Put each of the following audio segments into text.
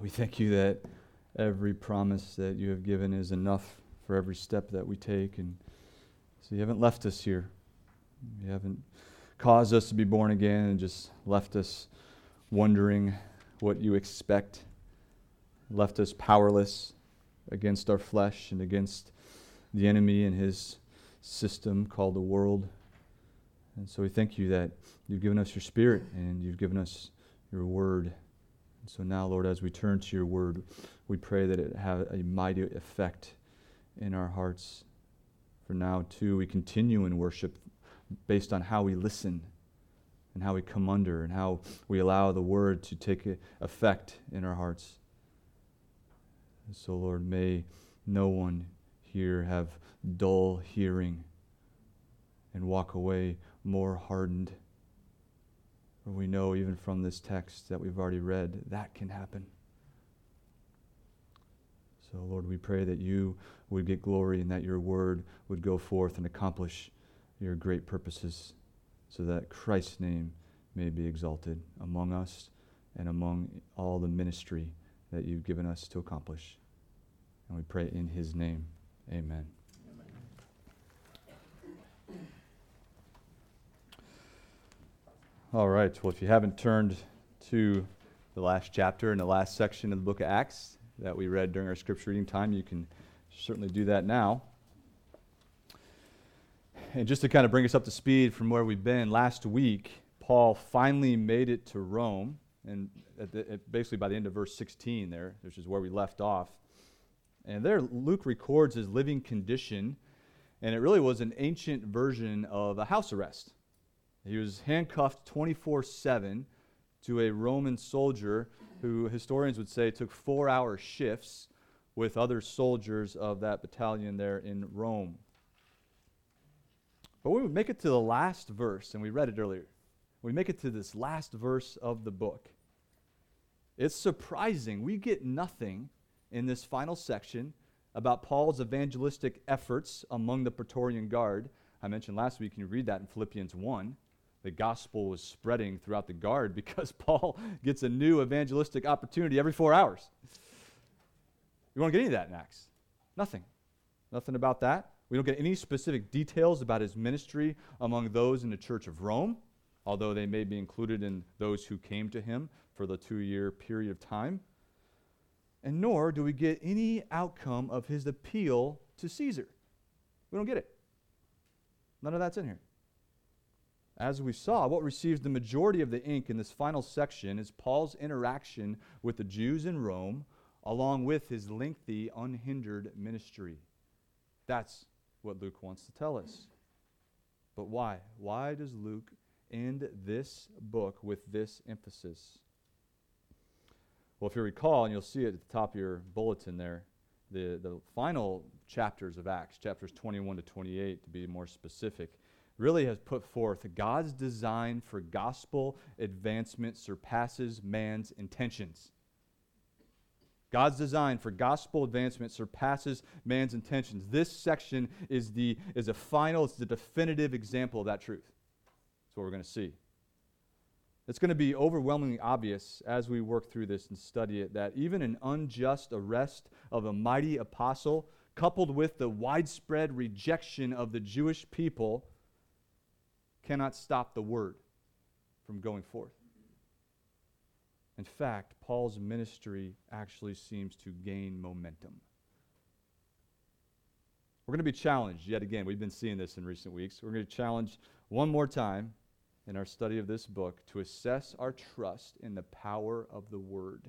We thank you that every promise that you have given is enough for every step that we take. And so you haven't left us here. You haven't caused us to be born again and just left us wondering what you expect, left us powerless against our flesh and against the enemy and his system called the world. And so we thank you that you've given us your Spirit and you've given us your word. And so now, Lord, as we turn to your word, we pray that it have a mighty effect in our hearts. For now, too, we continue in worship based on how we listen and how we come under and how we allow the word to take effect in our hearts. And so, Lord, may no one here have dull hearing and walk away more hardened. For we know even from this text that we've already read, that can happen. So, Lord, we pray that you would get glory and that your word would go forth and accomplish your great purposes so that Christ's name may be exalted among us and among all the ministry that you've given us to accomplish. And we pray in his name. Amen. All right, well, if you haven't turned to the last chapter and the last section of the book of Acts that we read during our scripture reading time, you can certainly do that now. And just to kind of bring us up to speed from where we've been, last week, Paul finally made it to Rome, and basically by the end of verse 16 there, which is where we left off. And there Luke records his living condition, and it really was an ancient version of a house arrest. He was handcuffed 24/7 to a Roman soldier who historians would say took 4-hour shifts with other soldiers of that battalion there in Rome. But when we make it to the last verse, and we read it earlier, we make it to this last verse of the book, it's surprising. We get nothing in this final section about Paul's evangelistic efforts among the Praetorian Guard. I mentioned last week, you can read that in Philippians 1. The gospel was spreading throughout the guard because Paul gets a new evangelistic opportunity every 4 hours. We won't get any of that in Acts. Nothing. Nothing about that. We don't get any specific details about his ministry among those in the Church of Rome, although they may be included in those who came to him for the 2-year period of time. And nor do we get any outcome of his appeal to Caesar. We don't get it. None of that's in here. As we saw, what receives the majority of the ink in this final section is Paul's interaction with the Jews in Rome, along with his lengthy, unhindered ministry. That's what Luke wants to tell us. But why? Why does Luke end this book with this emphasis? Well, if you recall, and you'll see it at the top of your bulletin there, the final chapters of Acts, chapters 21 to 28 to be more specific, really has put forth God's design for gospel advancement surpasses man's intentions. God's design for gospel advancement surpasses man's intentions. This section is the definitive example of that truth. That's what we're going to see. It's going to be overwhelmingly obvious as we work through this and study it that even an unjust arrest of a mighty apostle, coupled with the widespread rejection of the Jewish people, cannot stop the word from going forth. In fact, Paul's ministry actually seems to gain momentum. We're going to be challenged yet again. We've been seeing this in recent weeks. We're going to be challenged one more time in our study of this book to assess our trust in the power of the word.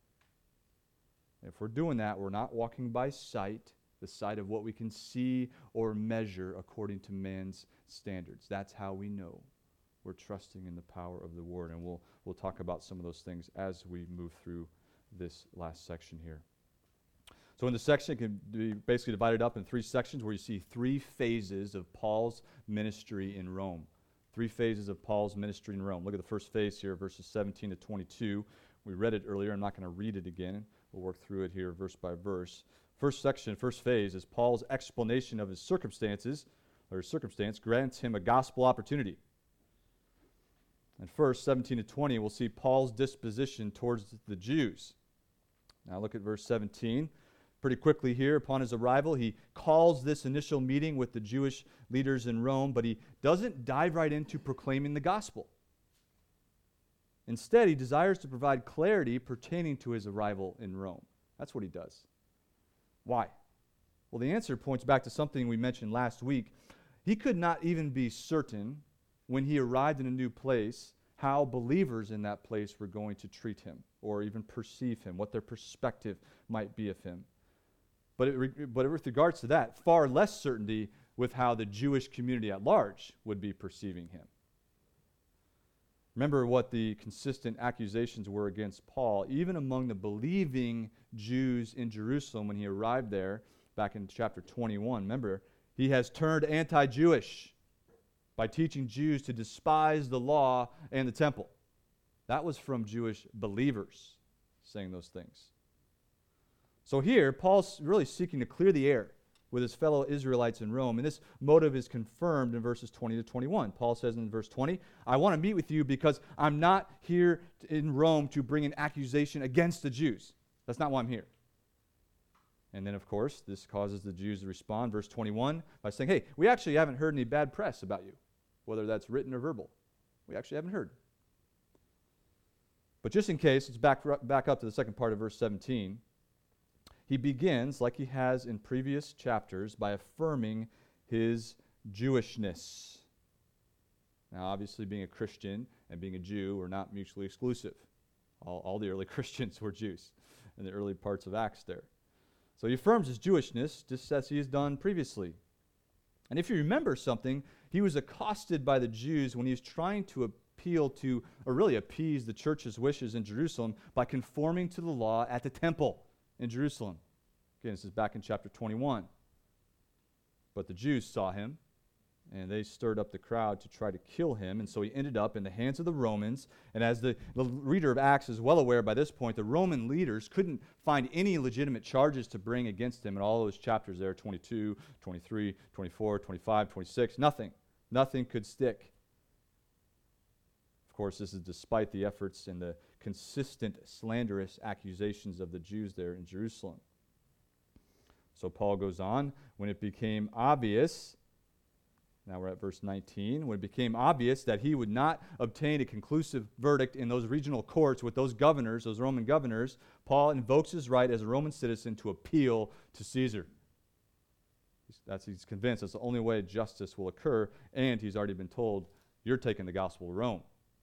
If we're doing that, we're not walking by sight, the sight of what we can see or measure according to man's standards. That's how we know we're trusting in the power of the word. And we'll talk about some of those things as we move through this last section here. So in the section, it can be basically divided up in 3 sections where you see 3 phases of Paul's ministry in Rome. 3 phases of Paul's ministry in Rome. Look at the first phase here, verses 17 to 22. We read it earlier. I'm not going to read it again. We'll work through it here verse by verse. First phase is Paul's explanation of his circumstance grants him a gospel opportunity. And first, 17 to 20, we'll see Paul's disposition towards the Jews. Now look at verse 17. Pretty quickly here, upon his arrival, he calls this initial meeting with the Jewish leaders in Rome, but he doesn't dive right into proclaiming the gospel. Instead, he desires to provide clarity pertaining to his arrival in Rome. That's what he does. Why? Well, the answer points back to something we mentioned last week. He could not even be certain when he arrived in a new place how believers in that place were going to treat him or even perceive him, what their perspective might be of him. But with regards to that, far less certainty with how the Jewish community at large would be perceiving him. Remember what the consistent accusations were against Paul, even among the believing Jews in Jerusalem when he arrived there back in chapter 21. Remember, he has turned anti-Jewish by teaching Jews to despise the law and the temple. That was from Jewish believers saying those things. So here, Paul's really seeking to clear the air with his fellow Israelites in Rome, and this motive is confirmed in verses 20 to 21. Paul says in verse 20, I want to meet with you because I'm not here in Rome to bring an accusation against the Jews. That's not why I'm here. And then, of course, this causes the Jews to respond, verse 21, by saying, hey, we actually haven't heard any bad press about you, whether that's written or verbal. We actually haven't heard. But just in case, let's back up to the second part of verse 17. He begins, like he has in previous chapters, by affirming his Jewishness. Now, obviously, being a Christian and being a Jew are not mutually exclusive. All the early Christians were Jews in the early parts of Acts there. So he affirms his Jewishness, just as he has done previously. And if you remember something, he was accosted by the Jews when he was trying to appeal to, or really appease the church's wishes in Jerusalem by conforming to the law at the temple in Jerusalem. Again, this is back in chapter 21. But the Jews saw him, and they stirred up the crowd to try to kill him, and so he ended up in the hands of the Romans. And as the reader of Acts is well aware by this point, the Roman leaders couldn't find any legitimate charges to bring against him in all those chapters there, 22, 23, 24, 25, 26, nothing. Nothing could stick. Of course, this is despite the efforts and the consistent slanderous accusations of the Jews there in Jerusalem. So Paul goes on, when it became obvious, now we're at verse 19, when it became obvious that he would not obtain a conclusive verdict in those regional courts with those governors, those Roman governors, Paul invokes his right as a Roman citizen to appeal to Caesar. He's convinced that's the only way justice will occur, and he's already been told, you're taking the gospel to Rome.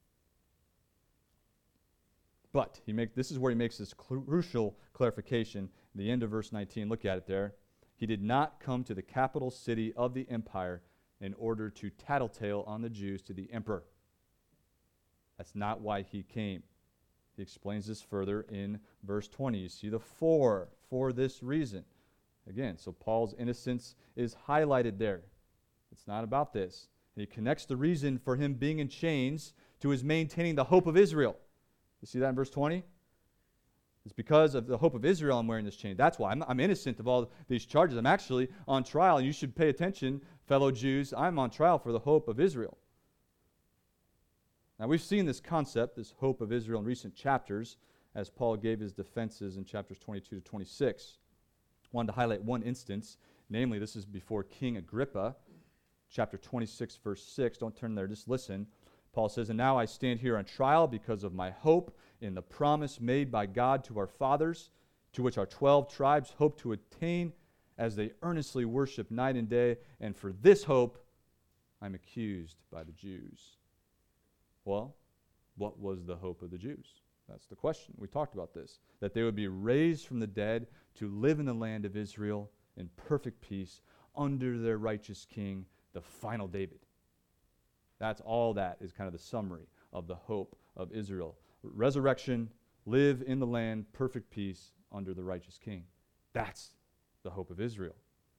But this is where he makes this crucial clarification. The end of verse 19, look at it there. He did not come to the capital city of the empire in order to tattletale on the Jews to the emperor. That's not why he came. He explains this further in verse 20. You see the for this reason. Again, so Paul's innocence is highlighted there. It's not about this. And he connects the reason for him being in chains to his maintaining the hope of Israel. You see that in verse 20? It's because of the hope of Israel I'm wearing this chain. That's why I'm innocent of all these charges. I'm actually on trial. And you should pay attention, fellow Jews. I'm on trial for the hope of Israel. Now, we've seen this concept, this hope of Israel, in recent chapters as Paul gave his defenses in chapters 22 to 26. I wanted to highlight one instance. Namely, this is before King Agrippa, chapter 26, verse 6. Don't turn there. Just listen. Paul says, and now I stand here on trial because of my hope in the promise made by God to our fathers, to which our 12 tribes hope to attain as they earnestly worship night and day. And for this hope, I'm accused by the Jews. Well, what was the hope of the Jews? That's the question. We talked about this. That they would be raised from the dead to live in the land of Israel in perfect peace under their righteous king, the final David. That's all that is kind of the summary of the hope of Israel. Resurrection, live in the land, perfect peace under the righteous king. That's the hope of Israel.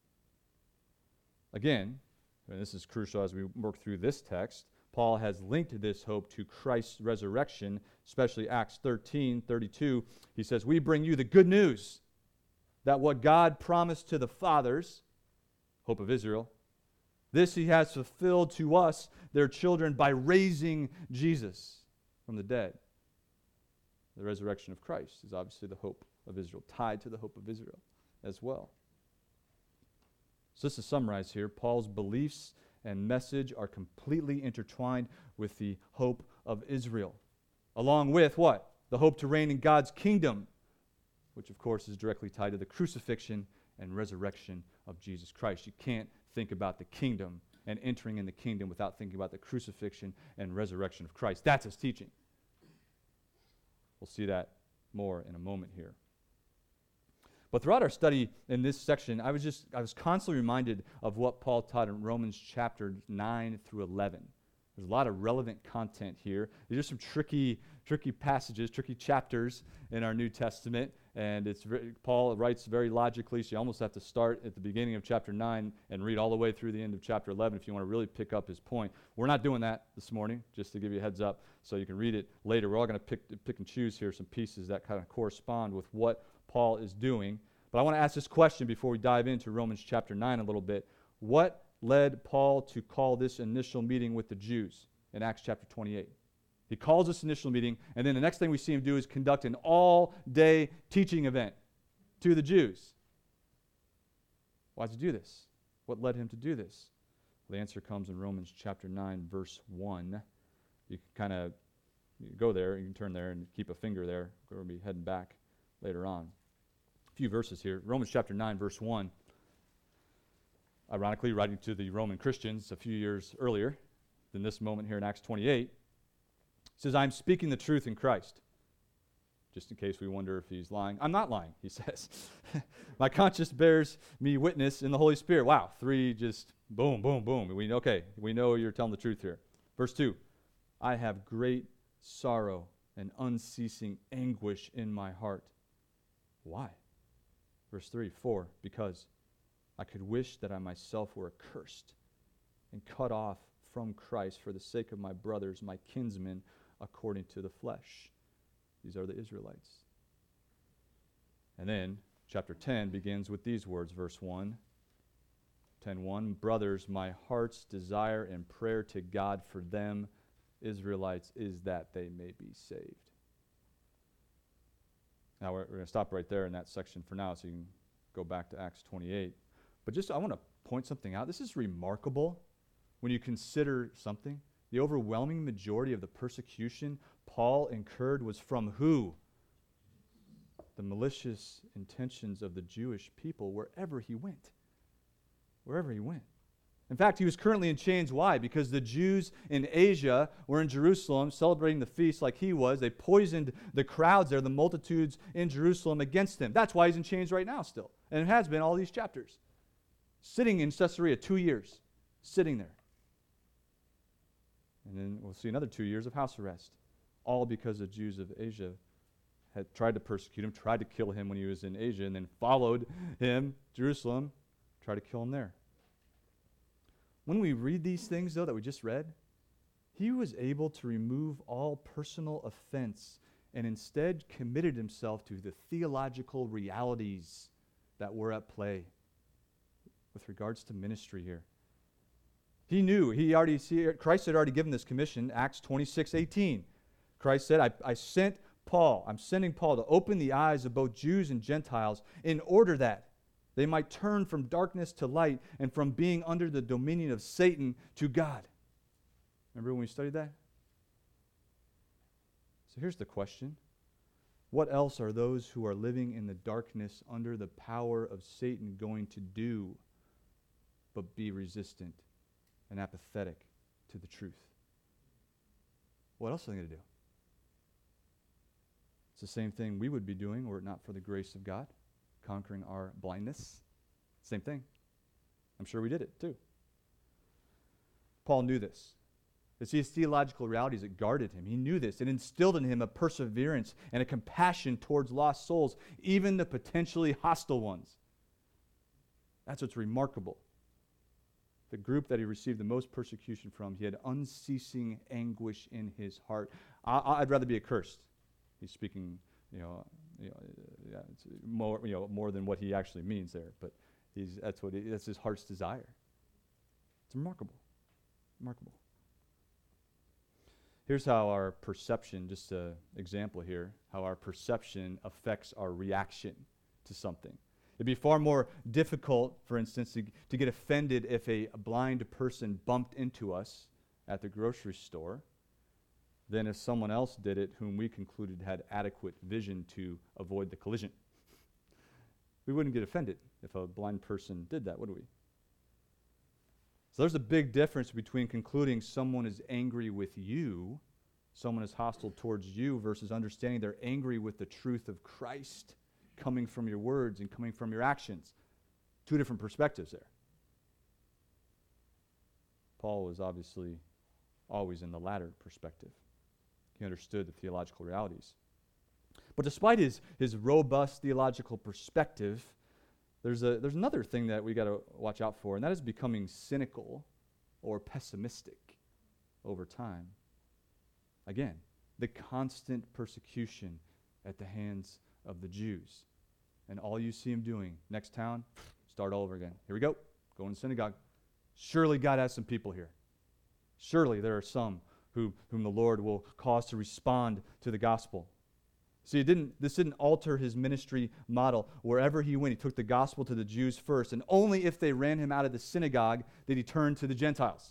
Again, and this is crucial as we work through this text, Paul has linked this hope to Christ's resurrection, especially Acts 13:32. He says, we bring you the good news that what God promised to the fathers, hope of Israel, this he has fulfilled to us, their children, by raising Jesus from the dead. The resurrection of Christ is obviously the hope of Israel, tied to the hope of Israel as well. So just to summarize here, Paul's beliefs and message are completely intertwined with the hope of Israel, along with what? The hope to reign in God's kingdom, which of course is directly tied to the crucifixion and resurrection of Jesus Christ. You can't think about the kingdom and entering in the kingdom without thinking about the crucifixion and resurrection of Christ. That's his teaching. We'll see that more in a moment here. But throughout our study in this section, I was constantly reminded of what Paul taught in Romans chapter 9 through 11. There's a lot of relevant content here. These are some tricky passages, tricky chapters in our New Testament, and Paul writes very logically, so you almost have to start at the beginning of chapter 9 and read all the way through the end of chapter 11 if you want to really pick up his point. We're not doing that this morning, just to give you a heads up, so you can read it later. We're all going to pick and choose here some pieces that kind of correspond with what Paul is doing. But I want to ask this question before we dive into Romans chapter 9 a little bit. What led Paul to call this initial meeting with the Jews in Acts chapter 28? He calls this initial meeting, and then the next thing we see him do is conduct an all-day teaching event to the Jews. Why did he do this? What led him to do this? Well, the answer comes in Romans chapter 9, verse 1. You can kind of go there, you can turn there and keep a finger there. We're going to be heading back later on. A few verses here. Romans chapter 9, verse 1. Ironically, writing to the Roman Christians a few years earlier than this moment here in Acts 28, says, I'm speaking the truth in Christ. Just in case we wonder if he's lying. I'm not lying, he says. My conscience bears me witness in the Holy Spirit. Wow, 3 just boom, boom, boom. We know you're telling the truth here. Verse 2, I have great sorrow and unceasing anguish in my heart. Why? Verse 4, because I could wish that I myself were accursed and cut off from Christ for the sake of my brothers, my kinsmen, according to the flesh. These are the Israelites. And then chapter 10 begins with these words, verse 1. 10:1, brothers, my heart's desire and prayer to God for them, Israelites, is that they may be saved. Now we're going to stop right there in that section for now so you can go back to Acts 28. But I want to point something out. This is remarkable when you consider something. The overwhelming majority of the persecution Paul incurred was from who? The malicious intentions of the Jewish people wherever he went. Wherever he went. In fact, he was currently in chains. Why? Because the Jews in Asia were in Jerusalem celebrating the feast like he was. They poisoned the crowds there, the multitudes in Jerusalem against him. That's why he's in chains right now still. And it has been all these chapters. Sitting in Caesarea 2 years. Sitting there. And then we'll see another 2 years of house arrest. All because the Jews of Asia had tried to persecute him, tried to kill him when he was in Asia, and then followed him, Jerusalem, tried to kill him there. When we read these things, though, that we just read, he was able to remove all personal offense and instead committed himself to the theological realities that were at play with regards to ministry here. He knew, Christ had already given this commission, Acts 26:18. Christ said, I'm sending Paul to open the eyes of both Jews and Gentiles in order that they might turn from darkness to light and from being under the dominion of Satan to God. Remember when we studied that? So here's the question. What else are those who are living in the darkness under the power of Satan going to do but be resistant and apathetic to the truth? What else are they going to do? It's the same thing we would be doing were it not for the grace of God, conquering our blindness. Same thing. I'm sure we did it too. Paul knew this. It's these theological realities that guarded him. He knew this. It instilled in him a perseverance and a compassion towards lost souls, even the potentially hostile ones. That's what's remarkable. The group that he received the most persecution from, he had unceasing anguish in his heart. I'd rather be accursed. He's speaking, it's more than what he actually means there, but that's his heart's desire. It's remarkable. Remarkable. Here's how our perception, just an example here, how our perception affects our reaction to something. It'd be far more difficult, for instance, to get offended if a blind person bumped into us at the grocery store than if someone else did it whom we concluded had adequate vision to avoid the collision. We wouldn't get offended if a blind person did that, would we? So there's a big difference between concluding someone is angry with you, someone is hostile towards you, versus understanding they're angry with the truth of Christ coming from your words and coming from your actions. Two different perspectives there. Paul was obviously always in the latter perspective. He understood the theological realities. But despite his robust theological perspective, there's another thing that we got to watch out for, and that is becoming cynical or pessimistic over time. Again, the constant persecution at the hands of the Jews. And all you see him doing, next town, start all over again. Here we go, going to synagogue. Surely God has some people here. Surely there are some whom the Lord will cause to respond to the gospel. See, this didn't alter his ministry model. Wherever he went, he took the gospel to the Jews first, and only if they ran him out of the synagogue did he turn to the Gentiles.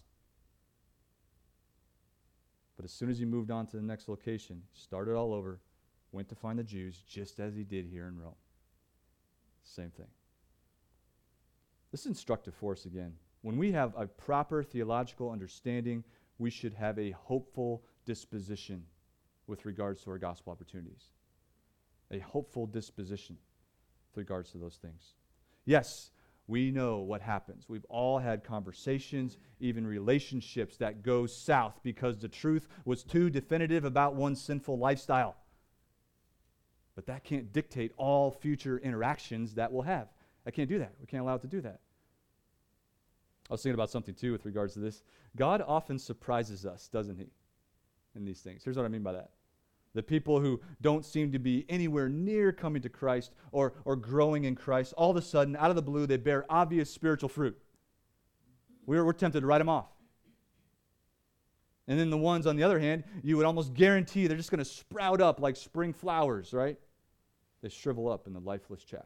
But as soon as he moved on to the next location, started all over, went to find the Jews, just as he did here in Rome. Same thing. This is instructive for us again. When we have a proper theological understanding, we should have a hopeful disposition with regards to our gospel opportunities. A hopeful disposition with regards to those things. Yes, we know what happens. We've all had conversations, even relationships that go south because the truth was too definitive about one's sinful lifestyle. But that can't dictate all future interactions that we'll have. I can't do that. We can't allow it to do that. I was thinking about something too with regards to this. God often surprises us, doesn't he, in these things. Here's what I mean by that. The people who don't seem to be anywhere near coming to Christ or growing in Christ, all of a sudden, out of the blue, they bear obvious spiritual fruit. We're tempted to write them off. And then the ones, on the other hand, you would almost guarantee they're just going to sprout up like spring flowers, right? They shrivel up in the lifeless chaff.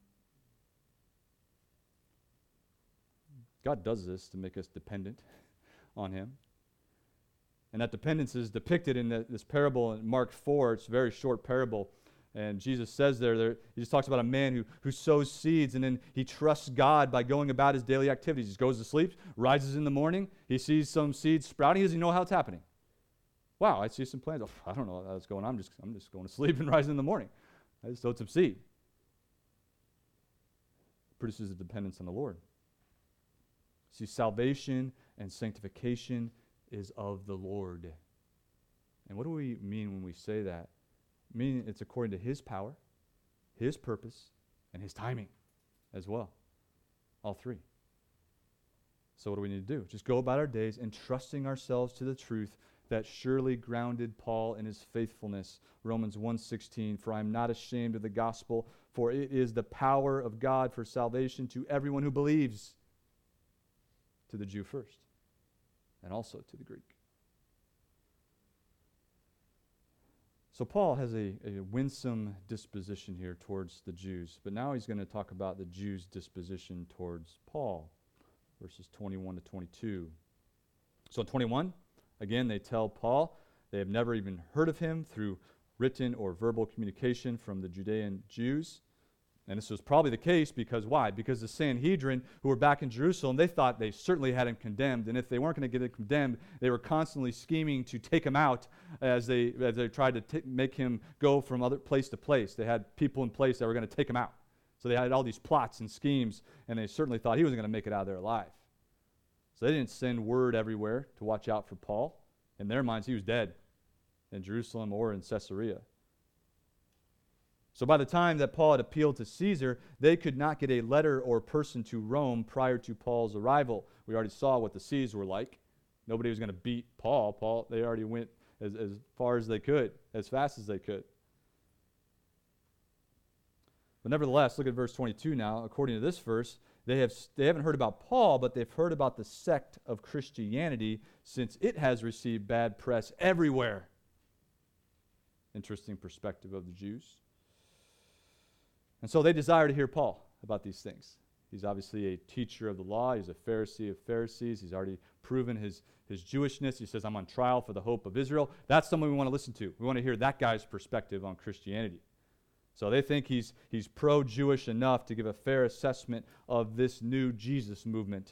God does this to make us dependent on him. And that dependence is depicted in this parable in Mark 4. It's a very short parable. And Jesus says there he just talks about a man who sows seeds, and then he trusts God by going about his daily activities. He just goes to sleep, rises in the morning, he sees some seeds sprouting. He doesn't know how it's happening. Wow, I see some plants. Oh, I don't know how that's going on. I'm just going to sleep and rising in the morning. I just sowed some seed. Produces a dependence on the Lord. See, salvation and sanctification is of the Lord. And what do we mean when we say that? Meaning it's according to his power, his purpose, and his timing as well. All three. So what do we need to do? Just go about our days entrusting ourselves to the truth that surely grounded Paul in his faithfulness. Romans 1:16, for I am not ashamed of the gospel, for it is the power of God for salvation to everyone who believes, to the Jew first, and also to the Greek. So Paul has a winsome disposition here towards the Jews, but now he's going to talk about the Jews' disposition towards Paul, verses 21 to 22. So in 21, again, they tell Paul they have never even heard of him through written or verbal communication from the Judean Jews. And this was probably the case because why? Because the Sanhedrin, who were back in Jerusalem, they thought they certainly had him condemned. And if they weren't going to get him condemned, they were constantly scheming to take him out as they tried to make him go from other place to place. They had people in place that were going to take him out. So they had all these plots and schemes, and they certainly thought he wasn't going to make it out of there alive. So they didn't send word everywhere to watch out for Paul. In their minds, he was dead in Jerusalem or in Caesarea. So by the time that Paul had appealed to Caesar, they could not get a letter or person to Rome prior to Paul's arrival. We already saw what the seas were like. Nobody was going to beat Paul. They already went as far as they could, as fast as they could. But nevertheless, look at verse 22 now. According to this verse, They haven't heard about Paul, but they've heard about the sect of Christianity since it has received bad press everywhere. Interesting perspective of the Jews. And so they desire to hear Paul about these things. He's obviously a teacher of the law. He's a Pharisee of Pharisees. He's already proven his Jewishness. He says, I'm on trial for the hope of Israel. That's someone we want to listen to. We want to hear that guy's perspective on Christianity. So they think he's pro-Jewish enough to give a fair assessment of this new Jesus movement.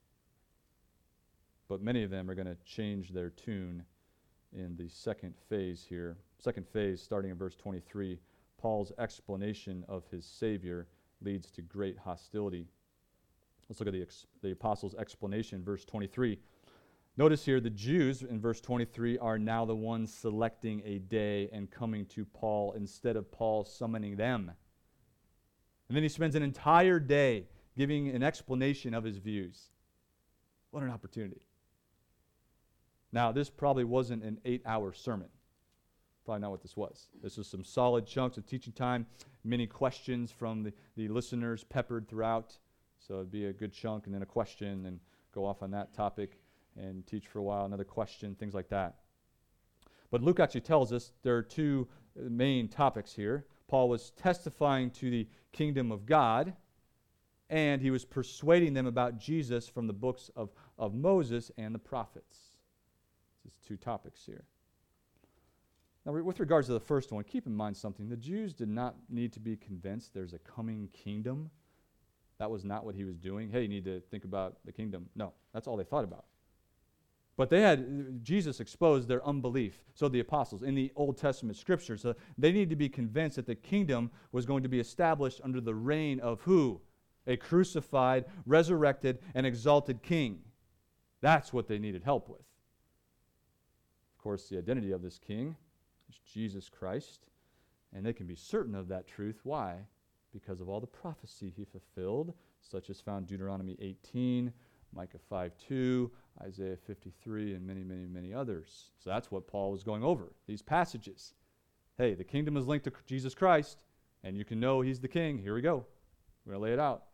But many of them are going to change their tune in the second phase here. Second phase, starting in verse 23, Paul's explanation of his Savior leads to great hostility. Let's look at the apostles' explanation, verse 23. Notice here the Jews in verse 23 are now the ones selecting a day and coming to Paul instead of Paul summoning them. And then he spends an entire day giving an explanation of his views. What an opportunity. Now, this probably wasn't an 8-hour sermon. Probably not what this was. This was some solid chunks of teaching time, many questions from the listeners peppered throughout. So it'd be a good chunk and then a question and go off on that topic and teach for a while, another question, things like that. But Luke actually tells us there are two main topics here. Paul was testifying to the kingdom of God, and he was persuading them about Jesus from the books of Moses and the prophets. These two topics here. Now, with regards to the first one, keep in mind something. The Jews did not need to be convinced there's a coming kingdom. That was not what he was doing. Hey, you need to think about the kingdom. No, that's all they thought about. But Jesus exposed their unbelief. So the apostles in the Old Testament scriptures, so they needed to be convinced that the kingdom was going to be established under the reign of who? A crucified, resurrected, and exalted king. That's what they needed help with. Of course, the identity of this king is Jesus Christ, and they can be certain of that truth. Why? Because of all the prophecy he fulfilled, such as found Deuteronomy 18, Micah 5:2, Isaiah 53, and many, many, many others. So that's what Paul was going over, these passages. Hey, the kingdom is linked to Jesus Christ, and you can know he's the king. Here we go. We're going to lay it out.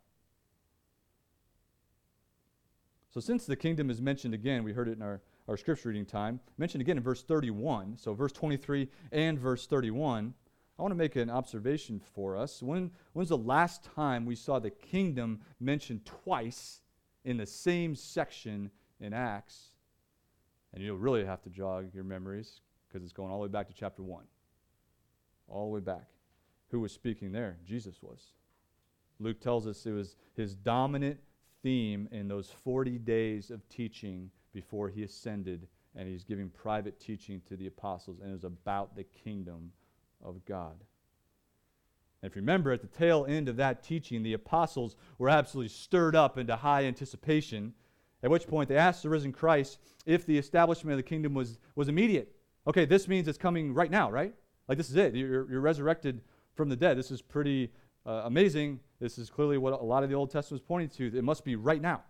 So since the kingdom is mentioned again, we heard it in our scripture reading time, mentioned again in verse 31, so verse 23 and verse 31, I want to make an observation for us. When's the last time we saw the kingdom mentioned twice in the same section in Acts? And you'll really have to jog your memories because it's going all the way back to chapter 1. All the way back. Who was speaking there? Jesus was. Luke tells us it was his dominant theme in those 40 days of teaching before he ascended, and he's giving private teaching to the apostles, and it was about the kingdom of God. And if you remember, at the tail end of that teaching, the apostles were absolutely stirred up into high anticipation, at which point they asked the risen Christ if the establishment of the kingdom was immediate. Okay, this means it's coming right now, right? Like this is it. You're resurrected from the dead. This is pretty amazing. This is clearly what a lot of the Old Testament is pointing to. It must be right now.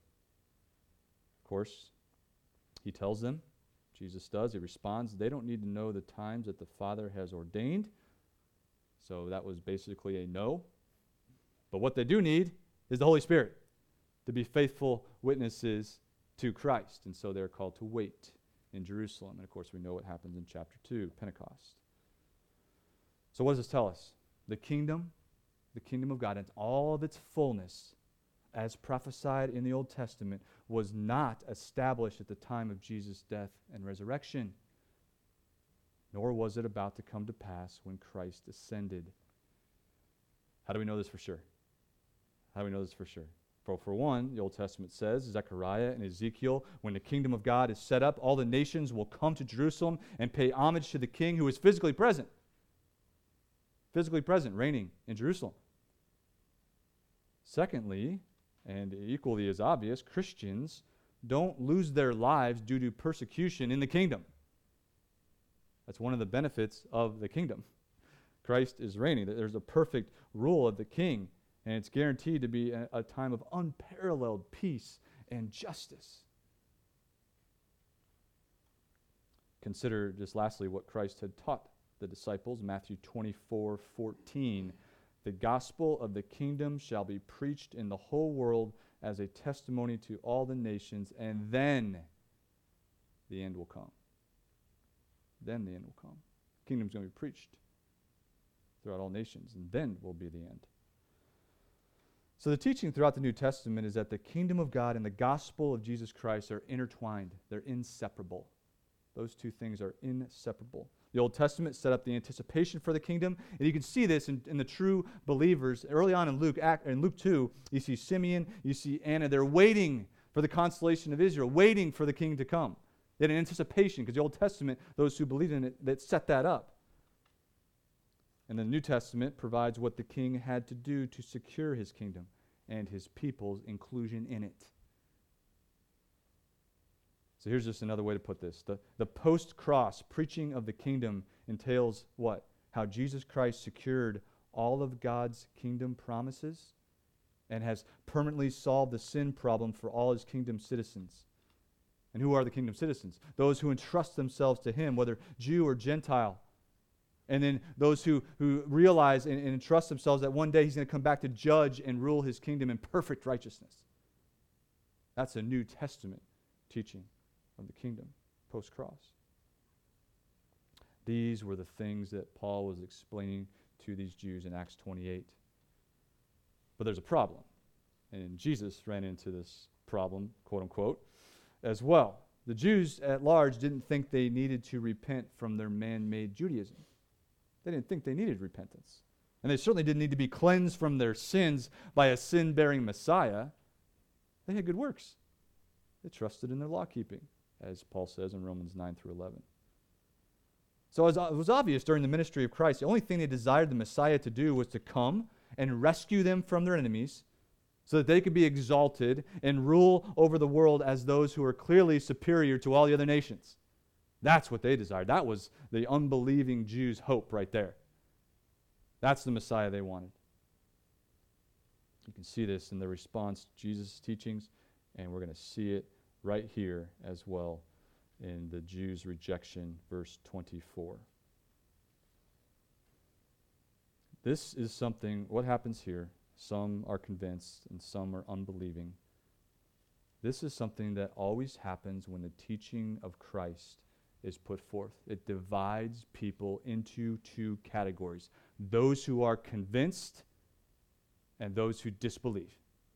Of course, he tells them, Jesus does, he responds, they don't need to know the times that the Father has ordained. So that was basically a no. But what they do need is the Holy Spirit to be faithful witnesses to Christ. And so they're called to wait in Jerusalem. And of course, we know what happens in chapter 2, Pentecost. So what does this tell us? The kingdom of God in all of its fullness, as prophesied in the Old Testament, was not established at the time of Jesus' death and resurrection, nor was it about to come to pass when Christ ascended. How do we know this for sure? How do we know this for sure? For one, the Old Testament says, Zechariah and Ezekiel, when the kingdom of God is set up, all the nations will come to Jerusalem and pay homage to the king who is physically present. Physically present, reigning in Jerusalem. Secondly, and equally as obvious, Christians don't lose their lives due to persecution in the kingdom. That's one of the benefits of the kingdom. Christ is reigning. There's a perfect rule of the king, and it's guaranteed to be a time of unparalleled peace and justice. Consider just lastly what Christ had taught the disciples, Matthew 24:14. the gospel of the kingdom shall be preached in the whole world as a testimony to all the nations, and then the end will come. Then the end will come. The kingdom's going to be preached throughout all nations, and then will be the end. So the teaching throughout the New Testament is that the kingdom of God and the gospel of Jesus Christ are intertwined. They're inseparable. Those two things are inseparable. The Old Testament set up the anticipation for the kingdom, and you can see this in the true believers. Early on in Luke 2, you see Simeon, you see Anna. They're waiting for the consolation of Israel, waiting for the king to come. They had an anticipation, because the Old Testament, those who believed in it, that set that up. And the New Testament provides what the king had to do to secure his kingdom and his people's inclusion in it. So here's just another way to put this. The post-cross preaching of the kingdom entails what? How Jesus Christ secured all of God's kingdom promises and has permanently solved the sin problem for all his kingdom citizens. And who are the kingdom citizens? Those who entrust themselves to him, whether Jew or Gentile. And then those who realize and entrust themselves that one day he's going to come back to judge and rule his kingdom in perfect righteousness. That's a New Testament teaching of the kingdom post-cross. These were the things that Paul was explaining to these Jews in Acts 28. But there's a problem. And Jesus ran into this problem, quote unquote, as well. The Jews at large didn't think they needed to repent from their man-made Judaism. They didn't think they needed repentance. And they certainly didn't need to be cleansed from their sins by a sin-bearing Messiah. They had good works. They trusted in their law-keeping, as Paul says in Romans 9 through 11. So it was obvious during the ministry of Christ, the only thing they desired the Messiah to do was to come and rescue them from their enemies so that they could be exalted and rule over the world as those who are clearly superior to all the other nations. That's what they desired. That was the unbelieving Jews' hope right there. That's the Messiah they wanted. You can see this in the response to Jesus' teachings, and we're going to see it right here as well in the Jews' rejection, verse 24. This is something, what happens here, some are convinced and some are unbelieving. This is something that always happens when the teaching of Christ is put forth. It divides people into two categories: those who are convinced and those who disbelieve.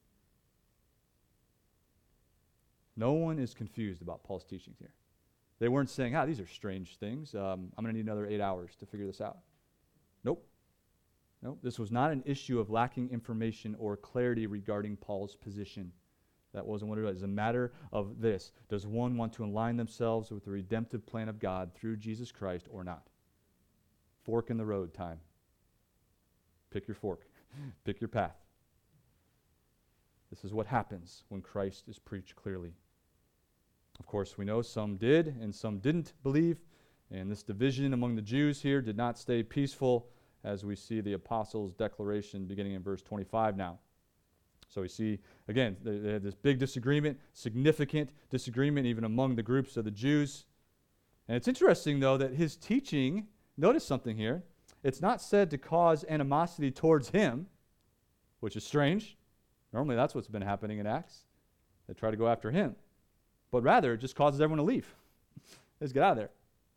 No one is confused about Paul's teachings here. They weren't saying, these are strange things. I'm going to need another 8 hours to figure this out. Nope. This was not an issue of lacking information or clarity regarding Paul's position. That wasn't what it was. It's a matter of this. Does one want to align themselves with the redemptive plan of God through Jesus Christ or not? Fork in the road time. Pick your fork. Pick your path. This is what happens when Christ is preached clearly. Of course, we know some did and some didn't believe, and this division among the Jews here did not stay peaceful, as we see the apostles' declaration beginning in verse 25 now. So we see, again, they had this big disagreement, significant disagreement even among the groups of the Jews. And it's interesting, though, that his teaching, notice something here, it's not said to cause animosity towards him, which is strange. Normally that's what's been happening in Acts. They try to go after him. But rather, it just causes everyone to leave. Let's get out of there.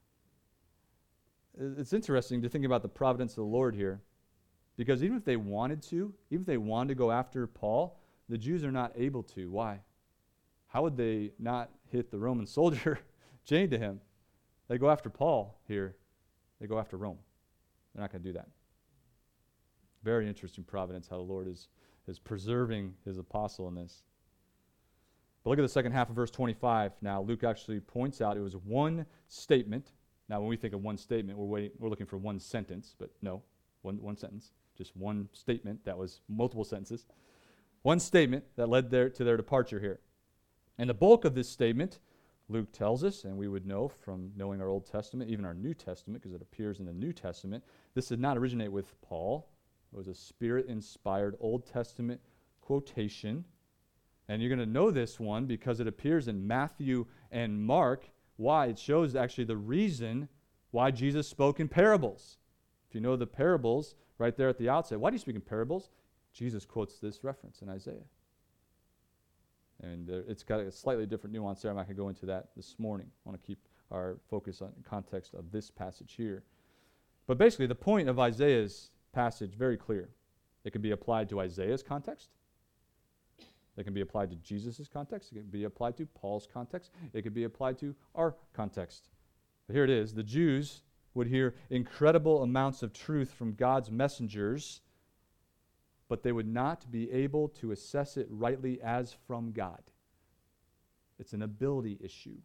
It's interesting to think about the providence of the Lord here, because even if they wanted to go after Paul, the Jews are not able to. Why? How would they not hit the Roman soldier chained to him? They go after Paul here. They go after Rome. They're not going to do that. Very interesting providence how the Lord is preserving his apostle in this. But look at the second half of verse 25. Now, Luke actually points out it was one statement. Now, when we think of one statement, we're looking for one sentence, but no, one sentence. Just one statement that was multiple sentences. One statement that led to their departure here. And the bulk of this statement, Luke tells us, and we would know from knowing our Old Testament, even our New Testament, because it appears in the New Testament, this did not originate with Paul. It was a Spirit-inspired Old Testament quotation. And you're going to know this one because it appears in Matthew and Mark. Why? It shows actually the reason why Jesus spoke in parables. If If you know the parables right there at the outset, why do you speak in parables? Jesus quotes this reference in Isaiah. And it's got a slightly different nuance there. I'm not going to go into that this morning. I want to keep our focus on the context of this passage here. But basically, the point of Isaiah's passage, very clear. It can be applied to Isaiah's context. It can be applied to Jesus' context. It can be applied to Paul's context. It can be applied to our context. But here it is. The Jews would hear incredible amounts of truth from God's messengers, but they would not be able to assess it rightly as from God. It's an ability issue.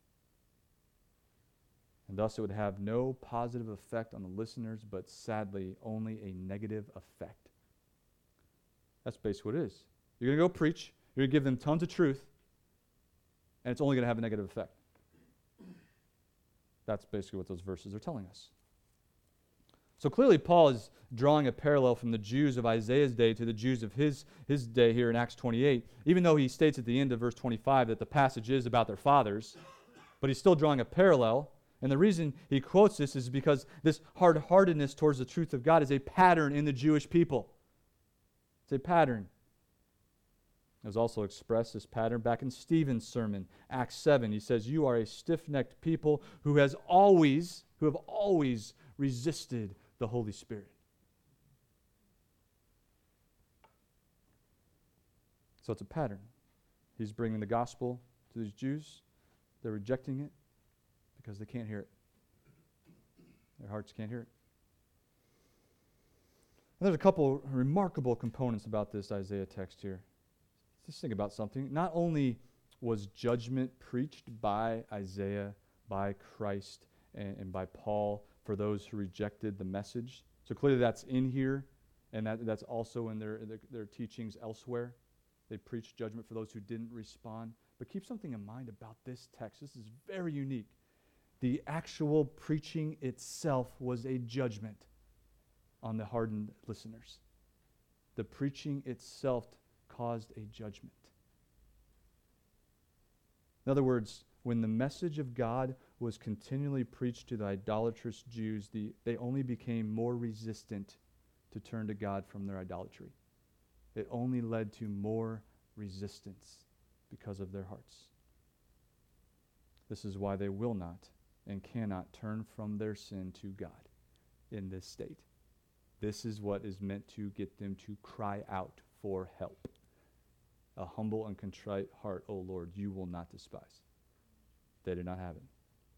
And thus it would have no positive effect on the listeners, but sadly only a negative effect. That's basically what it is. You're going to go preach, you're going to give them tons of truth, and it's only going to have a negative effect. That's basically what those verses are telling us. So clearly Paul is drawing a parallel from the Jews of Isaiah's day to the Jews of his day here in Acts 28, even though he states at the end of verse 25 that the passage is about their fathers, but he's still drawing a parallel. And the reason he quotes this is because this hard-heartedness towards the truth of God is a pattern in the Jewish people. It's a pattern. It was also expressed, this pattern, back in Stephen's sermon, Acts 7. He says, "You are a stiff-necked people who have always resisted the Holy Spirit." So it's a pattern. He's bringing the gospel to these Jews. They're rejecting it because they can't hear it. Their hearts can't hear it. And there's a couple remarkable components about this Isaiah text here. Just think about something. Not only was judgment preached by Isaiah, by Christ, and by Paul for those who rejected the message. So clearly that's in here, and that's also in their teachings elsewhere. They preached judgment for those who didn't respond. But keep something in mind about this text. This is very unique. The actual preaching itself was a judgment on the hardened listeners. The preaching itself caused a judgment. In other words, when the message of God was continually preached to the idolatrous Jews, they only became more resistant to turn to God from their idolatry. It only led to more resistance because of their hearts. This is why they will not and cannot turn from their sin to God in this state. This is what is meant to get them to cry out for help. A humble and contrite heart, O Lord, you will not despise. They did not have it.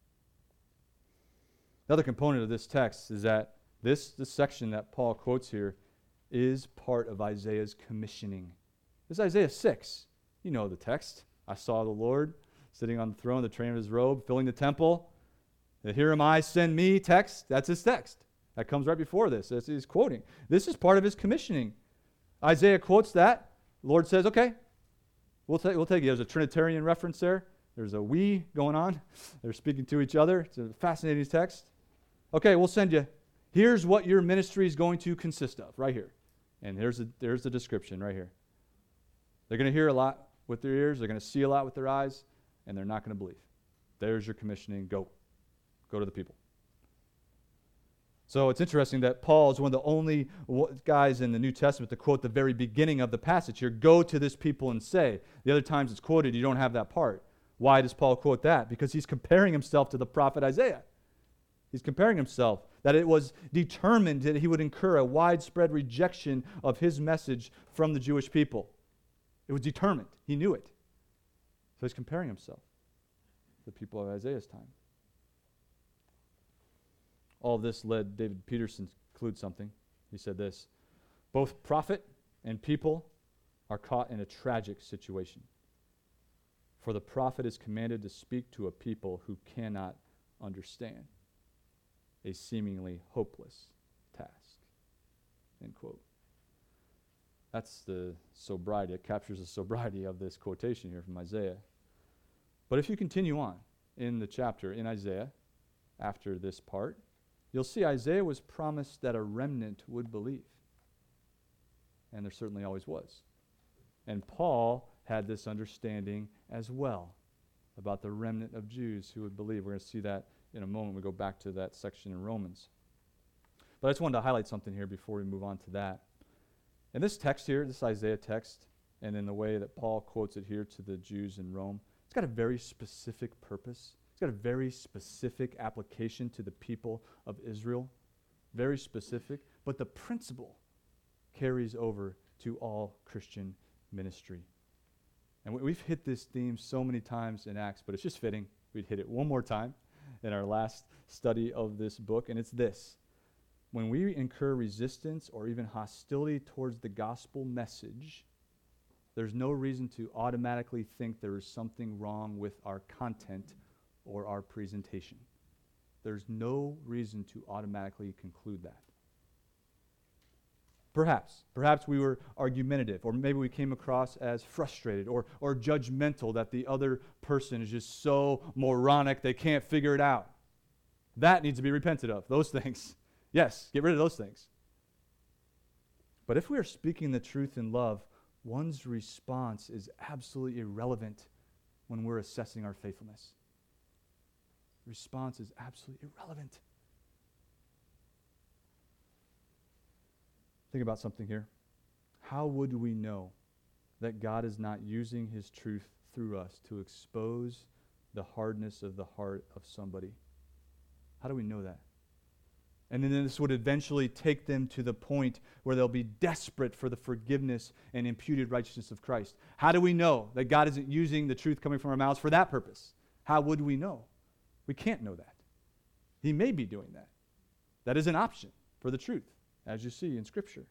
Another component of this text is that this section that Paul quotes here is part of Isaiah's commissioning. This is Isaiah 6. You know the text. I saw the Lord sitting on the throne, the train of his robe, filling the temple. The "Here am I, send me" text, that's his text. That comes right before this. That's he's quoting. This is part of his commissioning. Isaiah quotes that. The Lord says, okay, we'll take it. There's a Trinitarian reference there. There's a "we" going on. They're speaking to each other. It's a fascinating text. Okay, we'll send you. Here's what your ministry is going to consist of, right here. And there's the description right here. They're going to hear a lot with their ears. They're going to see a lot with their eyes. And they're not going to believe. There's your commissioning. Go to the people. So it's interesting that Paul is one of the only guys in the New Testament to quote the very beginning of the passage here. Go to this people and say. The other times it's quoted, you don't have that part. Why does Paul quote that? Because he's comparing himself to the prophet Isaiah. He's comparing himself, that it was determined that he would incur a widespread rejection of his message from the Jewish people. It was determined. He knew it. So he's comparing himself to the people of Isaiah's time. All of this led David Peterson to conclude something. He said this: both prophet and people are caught in a tragic situation. For the prophet is commanded to speak to a people who cannot understand. A seemingly hopeless task. End quote. That's the sobriety. It captures the sobriety of this quotation here from Isaiah. But if you continue on in the chapter in Isaiah, after this part, you'll see Isaiah was promised that a remnant would believe. And there certainly always was. And Paul had this understanding as well about the remnant of Jews who would believe. We're going to see that in a moment. We go back to that section in Romans. But I just wanted to highlight something here before we move on to that. In this text here, this Isaiah text, and in the way that Paul quotes it here to the Jews in Rome, it's got a very specific purpose. It's got a very specific application to the people of Israel. Very specific. But the principle carries over to all Christian ministry. And we've hit this theme so many times in Acts, but it's just fitting we'd hit it one more time in our last study of this book, and it's this. When we incur resistance or even hostility towards the gospel message, there's no reason to automatically think there is something wrong with our content or our presentation. There's no reason to automatically conclude that. Perhaps we were argumentative, or maybe we came across as frustrated or judgmental that the other person is just so moronic they can't figure it out. That needs to be repented of, those things. Yes, get rid of those things. But if we are speaking the truth in love, one's response is absolutely irrelevant when we're assessing our faithfulness. Response is absolutely irrelevant. Think about something here. How would we know that God is not using his truth through us to expose the hardness of the heart of somebody? How do we know that? And then this would eventually take them to the point where they'll be desperate for the forgiveness and imputed righteousness of Christ. How do we know that God isn't using the truth coming from our mouths for that purpose? How would we know? We can't know that. He may be doing that. That is an option for the truth, as you see in Scripture.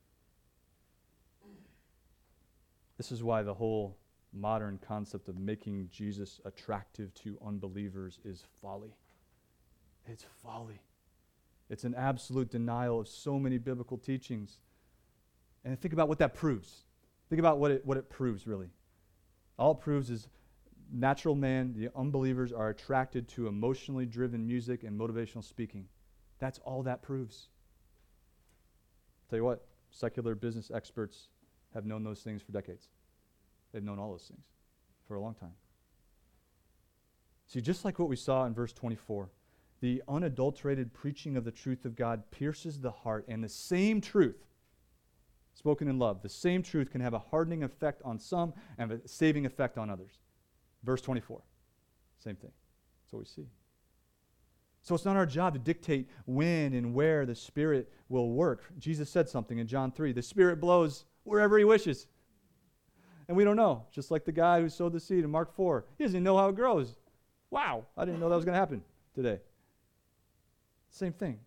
This is why the whole modern concept of making Jesus attractive to unbelievers is folly. It's folly. It's an absolute denial of so many biblical teachings. And think about what that proves. Think about what it proves, really. All it proves is natural man, the unbelievers, are attracted to emotionally driven music and motivational speaking. That's all that proves. Tell you what, secular business experts have known those things for decades. They've known all those things for a long time. See, just like what we saw in verse 24, the unadulterated preaching of the truth of God pierces the heart, and the same truth, spoken in love, the same truth can have a hardening effect on some and a saving effect on others. Verse 24, same thing. That's what we see. So it's not our job to dictate when and where the Spirit will work. Jesus said something in John 3, the Spirit blows wherever he wishes. And we don't know, just like the guy who sowed the seed in Mark 4. He doesn't even know how it grows. Wow, I didn't know that was going to happen today. Same thing.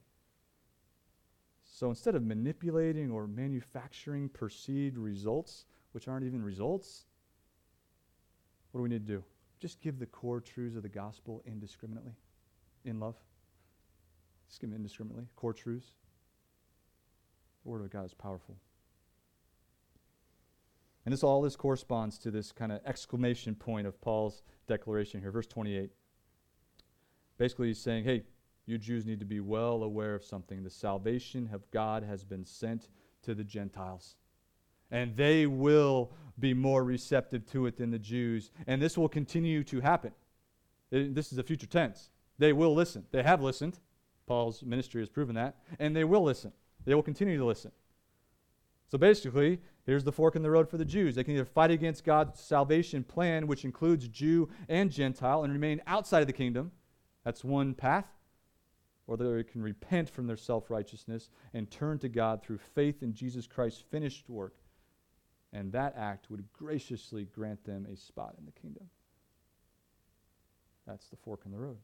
So instead of manipulating or manufacturing perceived results, which aren't even results, what do we need to do? Just give the core truths of the gospel indiscriminately, in love. Just give them indiscriminately, core truths. The Word of God is powerful. And all this corresponds to this kind of exclamation point of Paul's declaration here, verse 28. Basically, he's saying, hey, you Jews need to be well aware of something. The salvation of God has been sent to the Gentiles. And they will be more receptive to it than the Jews. And this will continue to happen. This is a future tense. They will listen. They have listened. Paul's ministry has proven that. And they will listen. They will continue to listen. So basically, here's the fork in the road for the Jews. They can either fight against God's salvation plan, which includes Jew and Gentile, and remain outside of the kingdom. That's one path. Or they can repent from their self-righteousness and turn to God through faith in Jesus Christ's finished work. And that act would graciously grant them a spot in the kingdom. That's the fork in the road.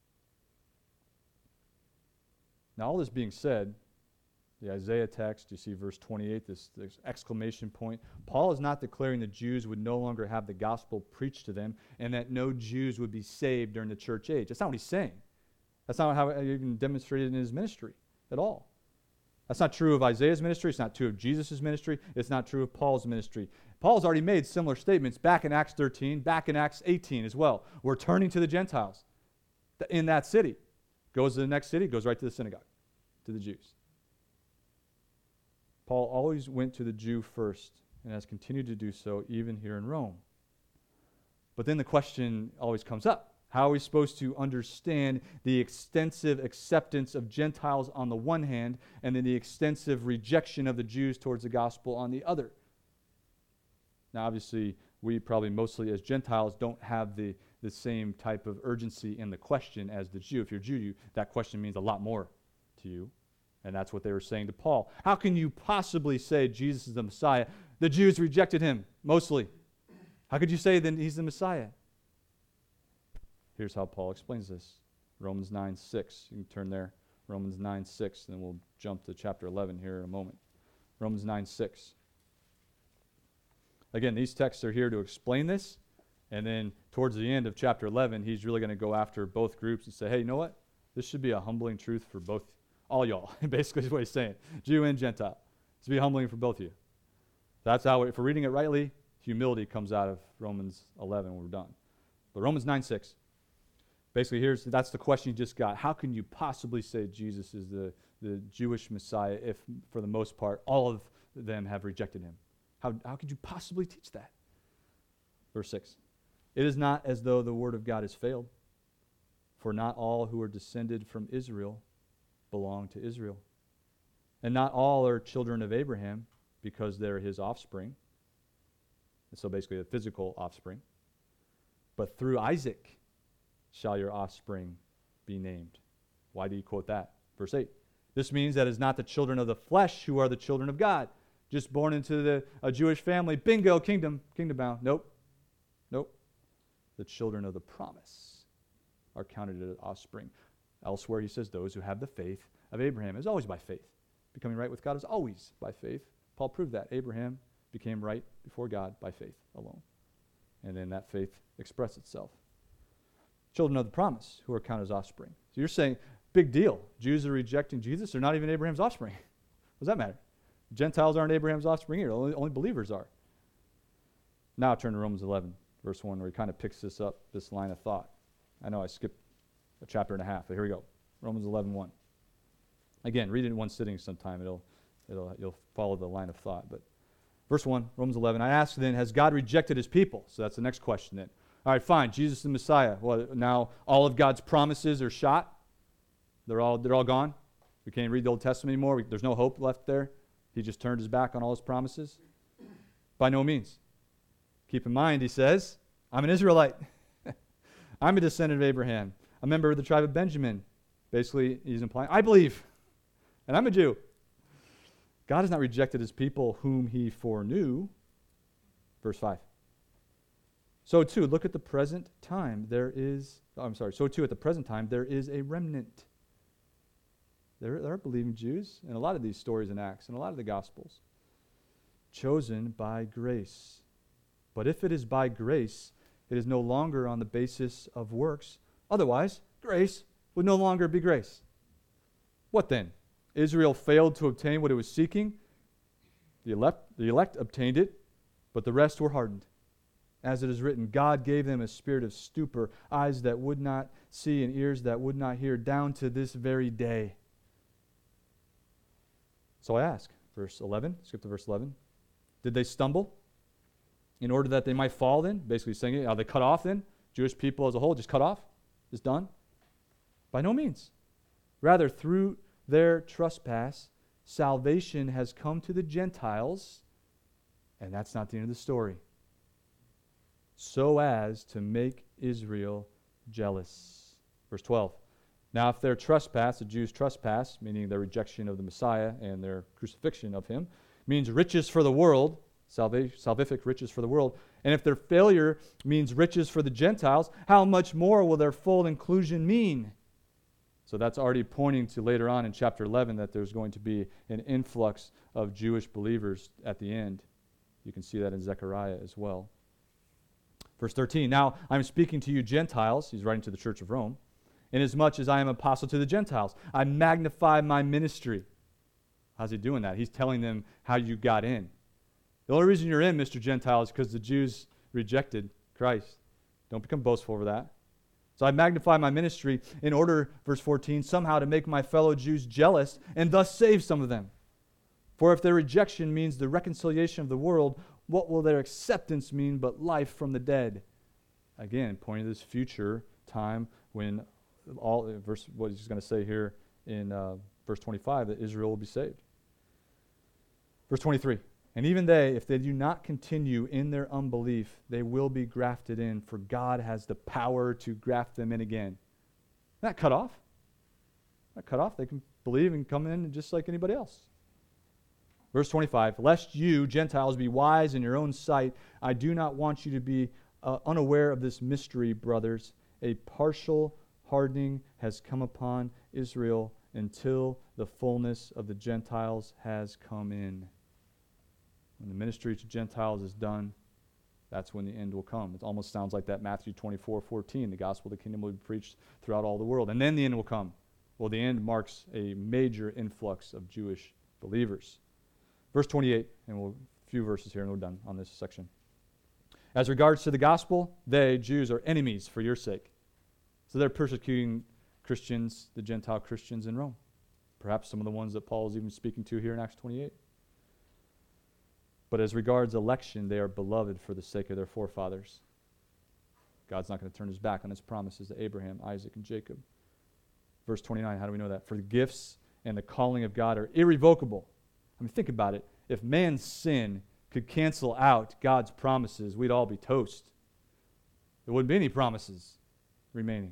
Now, all this being said, the Isaiah text, you see verse 28, this exclamation point. Paul is not declaring the Jews would no longer have the gospel preached to them and that no Jews would be saved during the church age. That's not what he's saying. That's not how he even demonstrated in his ministry at all. That's not true of Isaiah's ministry. It's not true of Jesus' ministry. It's not true of Paul's ministry. Paul's already made similar statements back in Acts 13, back in Acts 18 as well. We're turning to the Gentiles in that city. Goes to the next city, goes right to the synagogue, to the Jews. Paul always went to the Jew first and has continued to do so even here in Rome. But then the question always comes up. How are we supposed to understand the extensive acceptance of Gentiles on the one hand, and then the extensive rejection of the Jews towards the gospel on the other? Now, obviously, we probably mostly as Gentiles don't have the same type of urgency in the question as the Jew. If you're a Jew, that question means a lot more to you. And that's what they were saying to Paul. How can you possibly say Jesus is the Messiah? The Jews rejected him, mostly. How could you say that he's the Messiah? Here's how Paul explains this. Romans 9:6. You can turn there. Romans 9:6, and then we'll jump to chapter 11 here in a moment. Romans 9:6. Again, these texts are here to explain this, and then towards the end of chapter 11, he's really going to go after both groups and say, hey, you know what? This should be a humbling truth for all y'all. Basically is what he's saying. Jew and Gentile. It should be humbling for both of you. That's how, if we're reading it rightly, humility comes out of Romans 11 when we're done. But Romans 9:6. Basically, that's the question you just got. How can you possibly say Jesus is the Jewish Messiah if, for the most part, all of them have rejected him? How could you possibly teach that? Verse 6. It is not as though the word of God has failed, for not all who are descended from Israel belong to Israel. And not all are children of Abraham because they're his offspring. And so basically a physical offspring. But through Isaac shall your offspring be named. Why do you quote that? Verse 8. This means that it's not the children of the flesh who are the children of God. Just born into a Jewish family. Bingo, kingdom bound. Nope. The children of the promise are counted as offspring. Elsewhere he says those who have the faith of Abraham. Is always by faith. Becoming right with God is always by faith. Paul proved that. Abraham became right before God by faith alone. And then that faith expressed itself. Children of the promise who are counted as offspring. So you're saying, big deal. Jews are rejecting Jesus. They're not even Abraham's offspring. What does that matter? Gentiles aren't Abraham's offspring either. Only believers are. Now turn to Romans 11, verse 1, where he kind of picks this up, this line of thought. I know I skipped a chapter and a half, but here we go. Romans 11:1. Again, read it in one sitting sometime. You'll follow the line of thought. But verse 1, Romans 11. I ask then, has God rejected his people? So that's the next question then. All right, fine. Jesus the Messiah. Well, now all of God's promises are shot. They're all gone. We can't read the Old Testament anymore. There's no hope left there. He just turned his back on all his promises. By no means. Keep in mind, he says, I'm an Israelite. I'm a descendant of Abraham, a member of the tribe of Benjamin. Basically, he's implying, I believe, and I'm a Jew. God has not rejected his people whom he foreknew. Verse 5. So too, at the present time, there is a remnant. There are believing Jews in a lot of these stories in Acts and a lot of the Gospels. Chosen by grace. But if it is by grace, it is no longer on the basis of works. Otherwise, grace would no longer be grace. What then? Israel failed to obtain what it was seeking. The elect obtained it, but the rest were hardened. As it is written, God gave them a spirit of stupor, eyes that would not see and ears that would not hear, down to this very day. So I ask, verse 11, skip to verse 11. Did they stumble in order that they might fall then? Basically saying, are they cut off then? Jewish people as a whole just cut off? Just done? By no means. Rather, through their trespass, salvation has come to the Gentiles, and that's not the end of the story, so as to make Israel jealous. Verse 12. Now if their trespass, the Jews' trespass, meaning their rejection of the Messiah and their crucifixion of him, means riches for the world, salvific riches for the world, and if their failure means riches for the Gentiles, how much more will their full inclusion mean? So that's already pointing to later on in chapter 11 that there's going to be an influx of Jewish believers at the end. You can see that in Zechariah as well. Verse 13, now I'm speaking to you Gentiles, he's writing to the church of Rome, inasmuch as I am apostle to the Gentiles. I magnify my ministry. How's he doing that? He's telling them how you got in. The only reason you're in, Mr. Gentile, is because the Jews rejected Christ. Don't become boastful over that. So I magnify my ministry in order, verse 14, somehow to make my fellow Jews jealous and thus save some of them. For if their rejection means the reconciliation of the world, what will their acceptance mean but life from the dead? Again, pointing to this future time when what he's going to say here in verse 25, that Israel will be saved. Verse 23, and even they, if they do not continue in their unbelief, they will be grafted in, for God has the power to graft them in again. Not cut off. Not cut off. They can believe and come in just like anybody else. Verse 25, lest you, Gentiles, be wise in your own sight, I do not want you to be unaware of this mystery, brothers. A partial hardening has come upon Israel until the fullness of the Gentiles has come in. When the ministry to Gentiles is done, that's when the end will come. It almost sounds like that Matthew 24:14, the gospel of the kingdom will be preached throughout all the world. And then the end will come. Well, the end marks a major influx of Jewish believers. Verse 28, and a few verses here and we're done on this section. As regards to the gospel, they, Jews, are enemies for your sake. So they're persecuting Christians, the Gentile Christians in Rome. Perhaps some of the ones that Paul is even speaking to here in Acts 28. But as regards election, they are beloved for the sake of their forefathers. God's not going to turn his back on his promises to Abraham, Isaac, and Jacob. Verse 29, how do we know that? For the gifts and the calling of God are irrevocable. I mean, think about it. If man's sin could cancel out God's promises, we'd all be toast. There wouldn't be any promises remaining.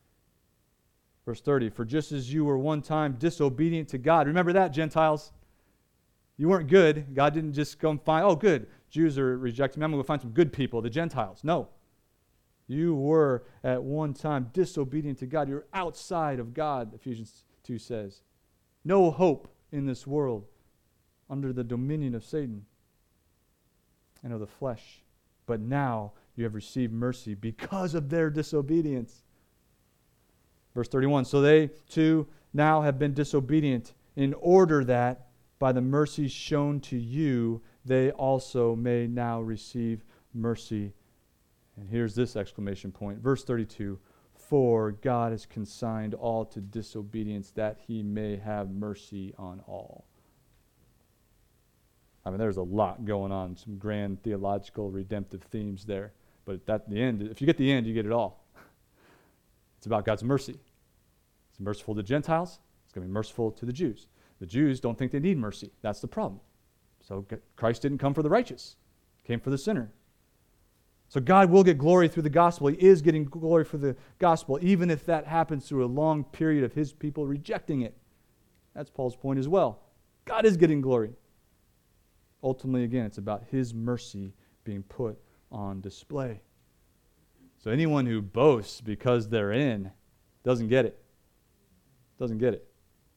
Verse 30, for just as you were one time disobedient to God. Remember that, Gentiles. You weren't good. God didn't just come find, oh, good, Jews are rejecting me. I'm going to go find some good people, the Gentiles. No. You were at one time disobedient to God. You're outside of God, Ephesians 2 says. No hope in this world, under the dominion of Satan and of the flesh. But now you have received mercy because of their disobedience. Verse 31, so they too now have been disobedient, in order that by the mercy shown to you, they also may now receive mercy. And here's this exclamation point. Verse 32, for God has consigned all to disobedience, that he may have mercy on all. I mean, there's a lot going on, some grand theological redemptive themes there. But at the end, if you get the end, you get it all. It's about God's mercy. It's merciful to Gentiles. It's going to be merciful to the Jews. The Jews don't think they need mercy. That's the problem. So Christ didn't come for the righteous. He came for the sinner. So God will get glory through the gospel. He is getting glory for the gospel, even if that happens through a long period of his people rejecting it. That's Paul's point as well. God is getting glory. Ultimately, again, it's about his mercy being put on display. So anyone who boasts because they're in doesn't get it. Doesn't get it.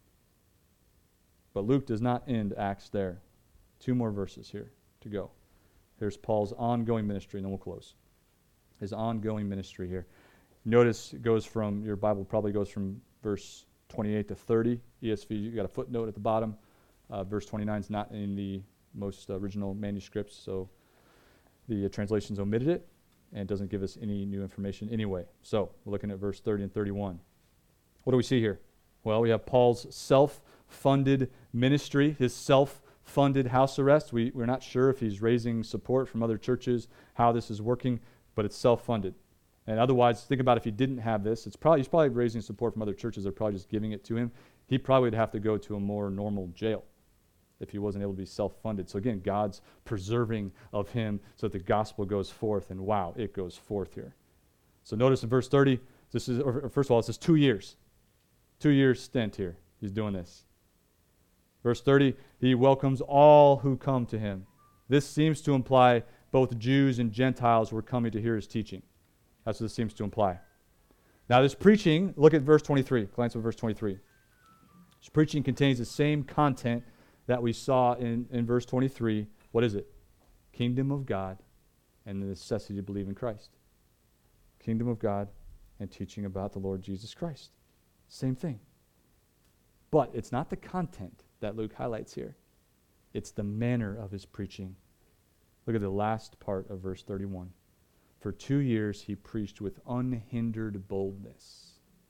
But Luke does not end Acts there. 2 more verses here to go. Here's Paul's ongoing ministry, and then we'll close. His ongoing ministry here. Notice it goes from, your Bible probably goes from verse 28 to 30. ESV, you got a footnote at the bottom. Verse 29 is not in the most original manuscripts, so the translations omitted it, and it doesn't give us any new information anyway. So we're looking at verse 30 and 31. What do we see here? Well, we have Paul's self-funded ministry, his self-funded house arrest. We're not sure if he's raising support from other churches, how this is working, but it's self-funded. And otherwise, think about if he didn't have this, he's probably raising support from other churches. They're probably just giving it to him. He probably would have to go to a more normal jail if he wasn't able to be self-funded. So again, God's preserving of him so that the gospel goes forth, and wow, it goes forth here. So notice in verse 30, first of all, it says 2 years. 2 years stint here. He's doing this. Verse 30, he welcomes all who come to him. This seems to imply both Jews and Gentiles were coming to hear his teaching. That's what this seems to imply. Now this preaching, look at verse 23. Glance at verse 23. This preaching contains the same content that we saw in verse 23. What is it? Kingdom of God and the necessity to believe in Christ. Kingdom of God and teaching about the Lord Jesus Christ. Same thing. But it's not the content that Luke highlights here. It's the manner of his preaching. Look at the last part of verse 31. For 2 years he preached with unhindered boldness.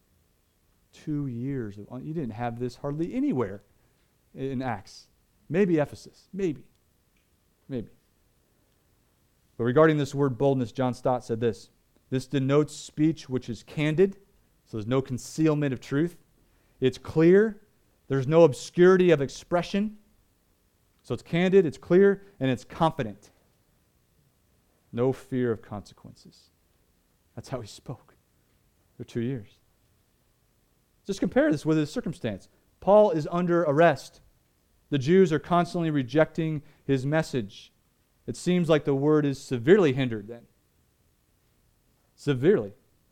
2 years. You didn't have this hardly anywhere in Acts. Maybe Ephesus. Maybe. But regarding this word boldness, John Stott said this. This denotes speech which is candid, so there's no concealment of truth. It's clear. There's no obscurity of expression. So it's candid, it's clear, and it's confident. No fear of consequences. That's how he spoke for 2 years. Just compare this with his circumstance. Paul is under arrest. The Jews are constantly rejecting his message. It seems like the word is severely hindered then. Severely.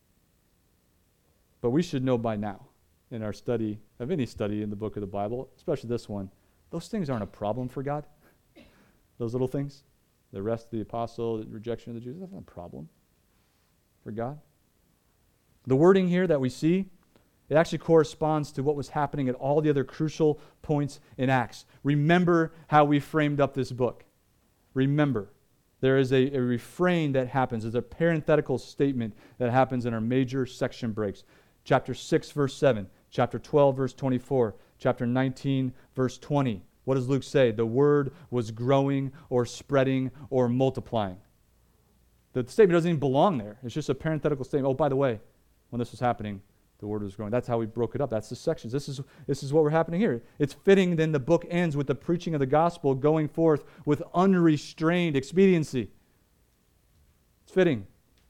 But we should know by now, in our study of any study in the book of the Bible, especially this one, those things aren't a problem for God. Those little things. The arrest of the apostle, the rejection of the Jews, that's not a problem for God. The wording here that we see, it actually corresponds to what was happening at all the other crucial points in Acts. Remember how we framed up this book. Remember. There is a refrain that happens. There's a parenthetical statement that happens in our major section breaks. Chapter 6, verse 7. Chapter 12, verse 24. Chapter 19, verse 20. What does Luke say? The word was growing or spreading or multiplying. The statement doesn't even belong there. It's just a parenthetical statement. Oh, by the way, when this was happening, the word was growing. That's how we broke it up. That's the sections. This is what we're happening here. It's fitting then the book ends with the preaching of the gospel going forth with unrestrained expediency. It's fitting.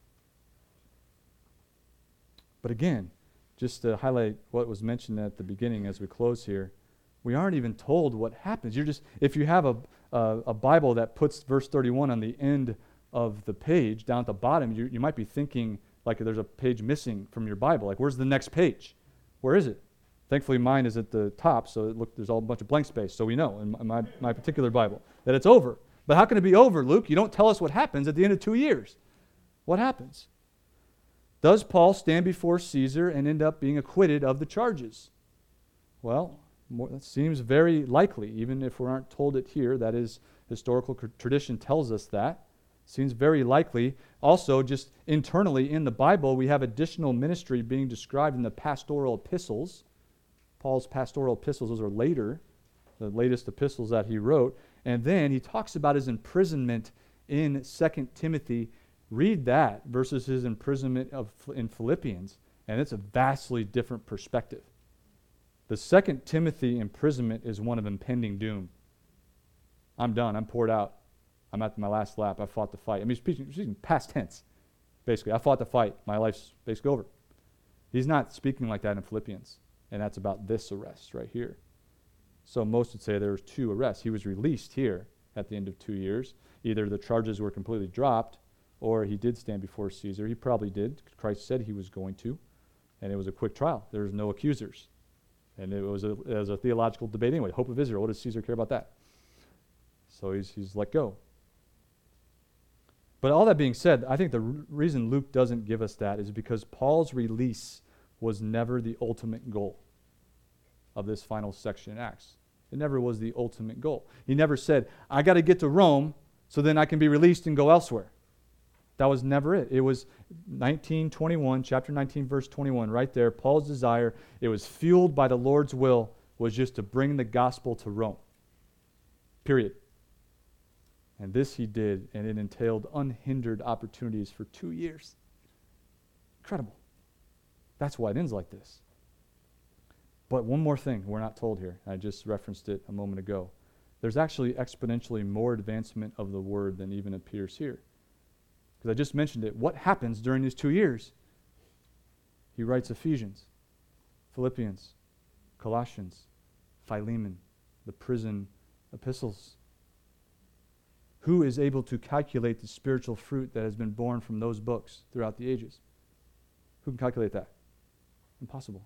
But again, just to highlight what was mentioned at the beginning as we close here, we aren't even told what happens. If you have a Bible that puts verse 31 on the end of the page, down at the bottom, you might be thinking like there's a page missing from your Bible. Like, where's the next page? Where is it? Thankfully, mine is at the top, so there's all a bunch of blank space, so we know in my particular Bible that it's over. But how can it be over, Luke? You don't tell us what happens at the end of 2 years. What happens? Does Paul stand before Caesar and end up being acquitted of the charges? Well, that seems very likely, even if we aren't told it here. That is, historical tradition tells us that. Seems very likely. Also, just internally in the Bible, we have additional ministry being described in the pastoral epistles. Paul's pastoral epistles, those are later, the latest epistles that he wrote. And then he talks about his imprisonment in 2 Timothy. Read that versus his imprisonment in Philippians, and it's a vastly different perspective. The 2 Timothy imprisonment is one of impending doom. I'm done. I'm poured out. I'm at my last lap. I fought the fight. I mean, speaking past tense, basically. I fought the fight. My life's basically over. He's not speaking like that in Philippians, and that's about this arrest right here. So most would say there was 2 arrests. He was released here at the end of 2 years. Either the charges were completely dropped, or he did stand before Caesar. He probably did. Christ said he was going to, and it was a quick trial. There was no accusers. And it was a theological debate anyway. Hope of Israel. What does Caesar care about that? So he's let go. But all that being said, I think the reason Luke doesn't give us that is because Paul's release was never the ultimate goal of this final section in Acts. It never was the ultimate goal. He never said, I got to get to Rome so then I can be released and go elsewhere. That was never it. It was 19:21, chapter 19, verse 21, right there. Paul's desire, it was fueled by the Lord's will, was just to bring the gospel to Rome. Period. And this he did, and it entailed unhindered opportunities for 2 years. Incredible. That's why it ends like this. But one more thing we're not told here. I just referenced it a moment ago. There's actually exponentially more advancement of the word than even appears here. Because I just mentioned it. What happens during these 2 years? He writes Ephesians, Philippians, Colossians, Philemon, the prison epistles. Who is able to calculate the spiritual fruit that has been born from those books throughout the ages? Who can calculate that? Impossible.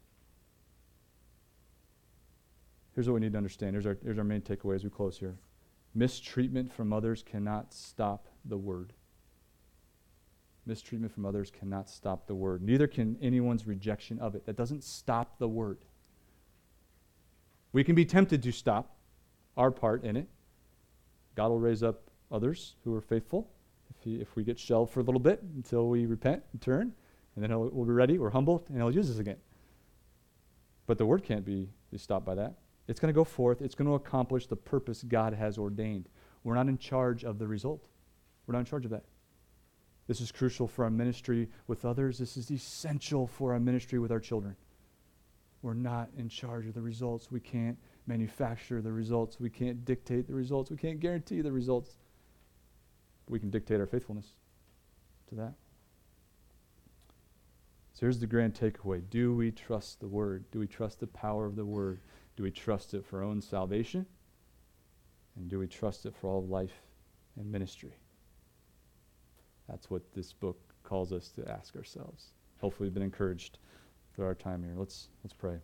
Here's what we need to understand. Here's our main takeaway as we close here. Mistreatment from others cannot stop the word. Mistreatment from others cannot stop the word. Neither can anyone's rejection of it. That doesn't stop the word. We can be tempted to stop our part in it. God will raise up others who are faithful if we get shelved for a little bit until we repent and turn, and then we'll be ready, we're humbled, and he'll use us again. But the word can't be stopped by that. It's going to go forth. It's going to accomplish the purpose God has ordained. We're not in charge of the result. We're not in charge of that. This is crucial for our ministry with others. This is essential for our ministry with our children. We're not in charge of the results. We can't manufacture the results. We can't dictate the results. We can't guarantee the results. We can dictate our faithfulness to that. So here's the grand takeaway. Do we trust the Word? Do we trust the power of the Word? Do we trust it for our own salvation? And do we trust it for all of life and ministry? That's what this book calls us to ask ourselves. Hopefully we've been encouraged through our time here. Let's pray.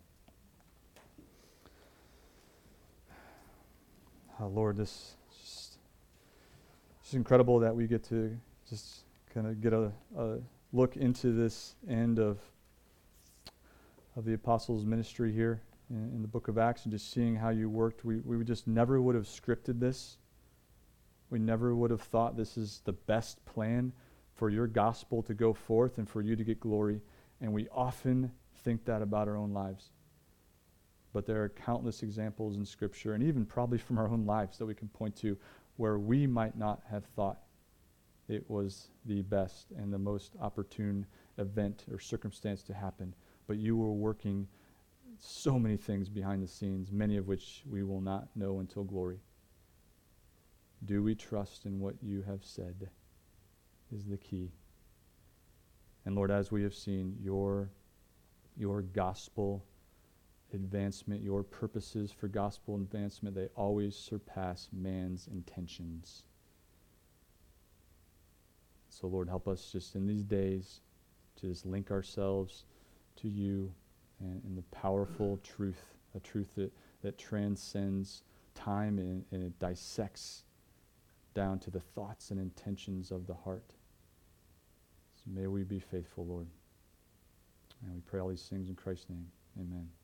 Lord, this is just incredible that we get to just kind of get a look into this end of the apostles' ministry here in the book of Acts, and just seeing how you worked. We just never would have scripted this. We never would have thought this is the best plan for your gospel to go forth and for you to get glory. And we often think that about our own lives. But there are countless examples in Scripture, and even probably from our own lives, that we can point to where we might not have thought it was the best and the most opportune event or circumstance to happen. But you were working so many things behind the scenes, many of which we will not know until glory. Do we trust in what you have said is the key. And Lord, as we have seen, your gospel advancement, your purposes for gospel advancement, they always surpass man's intentions. So Lord, help us just in these days to just link ourselves to you and the powerful truth, a truth that transcends time and it dissects down to the thoughts and intentions of the heart. So may we be faithful, Lord. And we pray all these things in Christ's name. Amen.